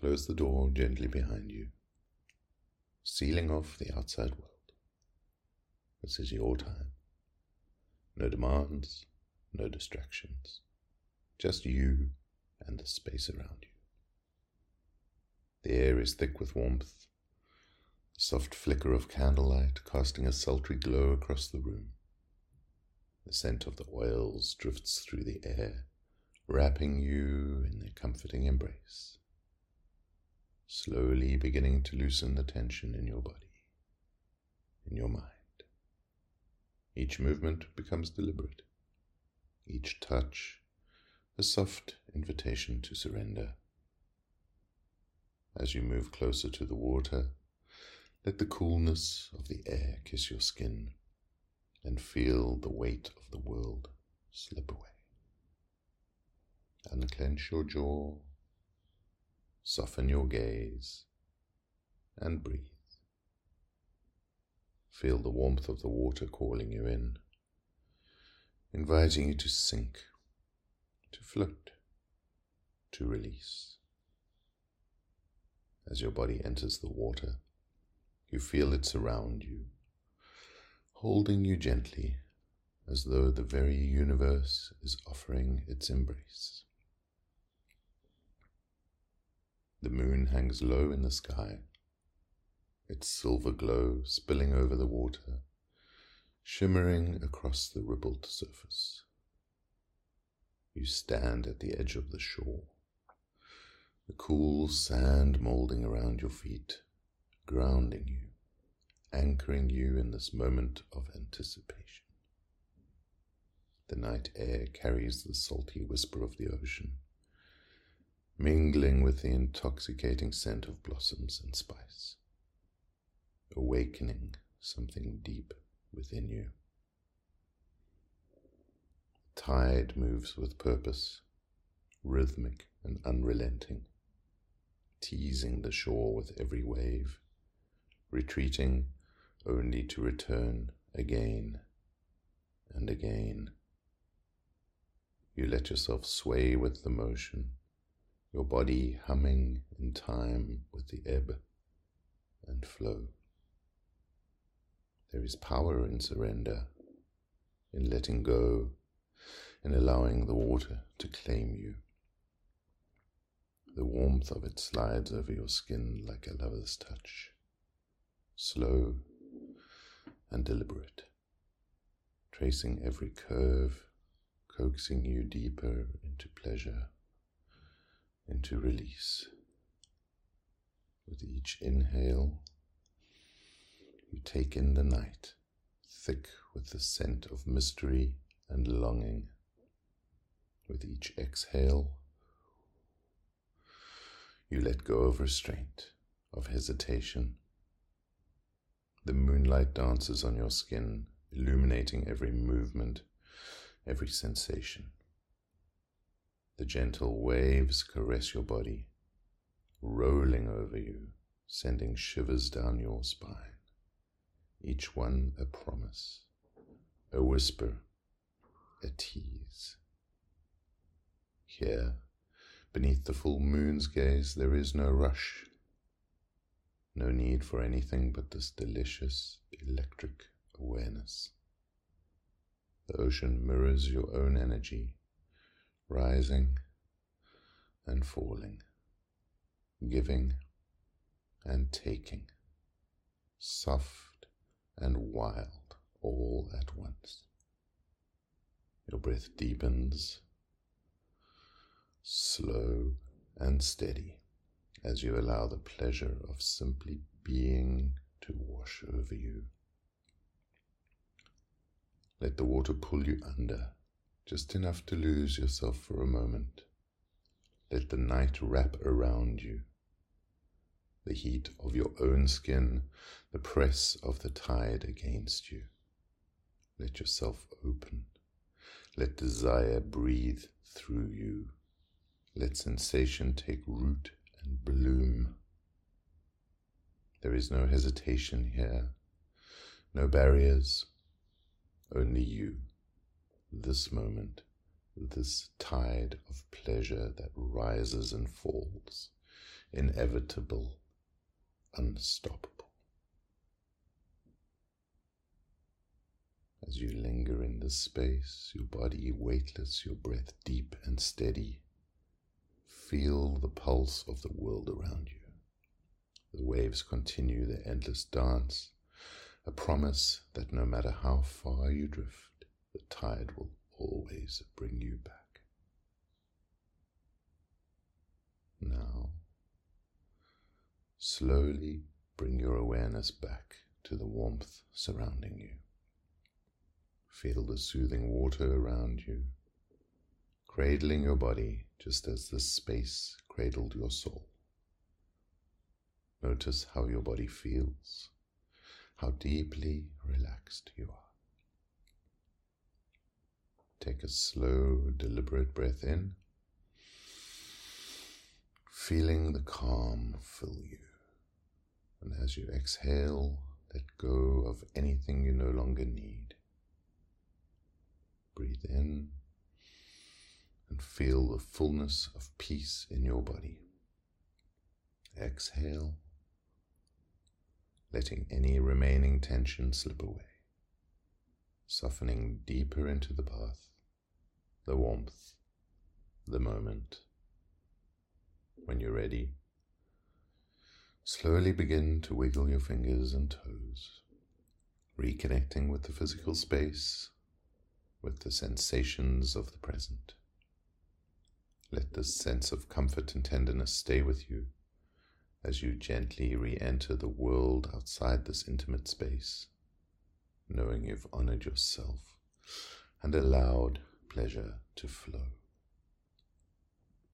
Close the door gently behind you, sealing off the outside world. This is your time. No demands, no distractions, just you and the space around you. The air is thick with warmth, a soft flicker of candlelight casting a sultry glow across the room. The scent of the oils drifts through the air, wrapping you in their comforting embrace, slowly beginning to loosen the tension in your body, in your mind. Each movement becomes deliberate, each touch a soft invitation to surrender. As you move closer to the water, let the coolness of the air kiss your skin and feel the weight of the world slip away. Unclench your jaw, soften your gaze, and breathe. Feel the warmth of the water calling you in, inviting you to sink, to float, to release. As your body enters the water, you feel it surround you, holding you gently, as though the very universe is offering its embrace. The moon hangs low in the sky, its silver glow spilling over the water, shimmering across the rippled surface. You stand at the edge of the shore, the cool sand molding around your feet, grounding you, anchoring you in this moment of anticipation. The night air carries the salty whisper of the ocean, mingling with the intoxicating scent of blossoms and spice, awakening something deep within you. The tide moves with purpose, rhythmic and unrelenting, teasing the shore with every wave, retreating only to return again and again. You let yourself sway with the motion, your body humming in time with the ebb and flow. There is power in surrender, in letting go, in allowing the water to claim you. The warmth of it slides over your skin like a lover's touch, slow and deliberate, tracing every curve, coaxing you deeper into pleasure, into release. With each inhale, you take in the night, thick with the scent of mystery and longing. With each exhale, you let go of restraint, of hesitation. The moonlight dances on your skin, illuminating every movement, every sensation. The gentle waves caress your body, rolling over you, sending shivers down your spine. Each one a promise, a whisper, a tease. Here, beneath the full moon's gaze, there is no rush, no need for anything but this delicious, electric awareness. The ocean mirrors your own energy, rising and falling, giving and taking, soft and wild all at once. Your breath deepens, slow and steady, as you allow the pleasure of simply being to wash over you. Let the water pull you under, just enough to lose yourself for a moment. Let the night wrap around you, the heat of your own skin, the press of the tide against you. Let yourself open. Let desire breathe through you. Let sensation take root and bloom. There is no hesitation here, no barriers, only you, this moment, this tide of pleasure that rises and falls inevitable, unstoppable. As you linger in this space, your body weightless, your breath deep and steady, feel the pulse of the world around you. The waves continue their endless dance, a promise that no matter how far you drift, the tide will always bring you back. Now, slowly bring your awareness back to the warmth surrounding you. Feel the soothing water around you, cradling your body just as this space cradled your soul. Notice how your body feels, how deeply relaxed you are. Take a slow, deliberate breath in, feeling the calm fill you. And as you exhale, let go of anything you no longer need. Breathe in and feel the fullness of peace in your body. Exhale, letting any remaining tension slip away, softening deeper into the path, the warmth, the moment. When you're ready, slowly begin to wiggle your fingers and toes, reconnecting with the physical space, with the sensations of the present. Let this sense of comfort and tenderness stay with you as you gently re-enter the world outside this intimate space, knowing you've honored yourself and allowed pleasure to flow.